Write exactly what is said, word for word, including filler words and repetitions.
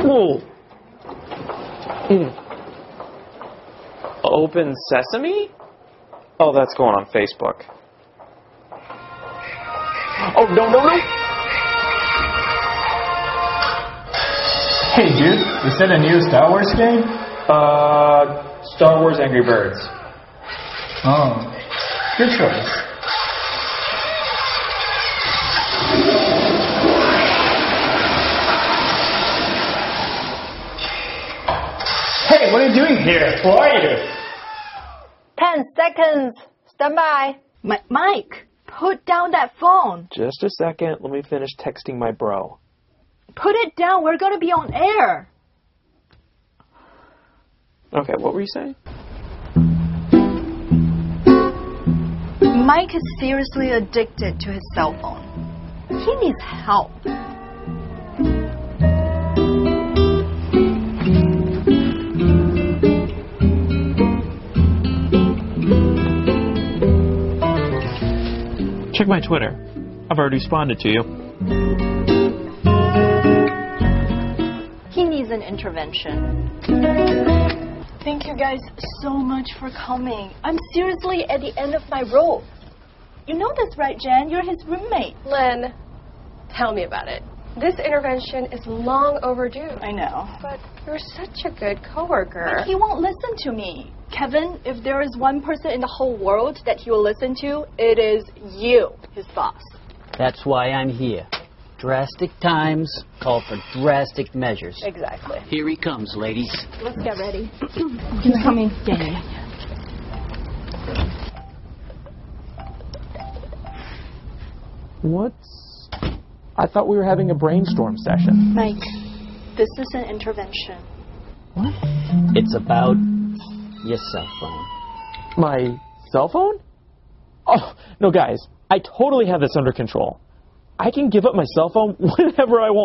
Whoa. Mm. Open Sesame? Oh, that's going on Facebook. Oh, no, no, no! Hey, dude, is that a new Star Wars game? Uh, Star Wars Angry Birds. Oh, good choice. Hey, what are you doing here? Who are you? Ten seconds. Stand by. M- Mike, put down that phone. Just a second. Let me finish texting my bro. Put it down. We're going to be on air. Okay, what were you saying? Mike is seriously addicted to his cell phone. He needs help. Check my Twitter. I've already responded to you. He needs an intervention. Thank you guys so much for coming. I'm seriously at the end of my rope. You know this, right, Jen? You're his roommate. Lynn, tell me about it. This intervention is long overdue. I know. But you're such a good coworker. But he won't listen to me. Kevin, if there is one person in the whole world that he will listen to, it is you, his boss. That's why I'm here. Drastic times call for drastic measures. Exactly. Here he comes, ladies. Let's get ready. He's coming. Yeah, yeah, yeah. What's... I thought we were having a brainstorm session. Mike, this is an intervention. What? It's about your cell phone. My cell phone? Oh, no, guys. I totally have this under control. I can give up my cell phone whenever I want.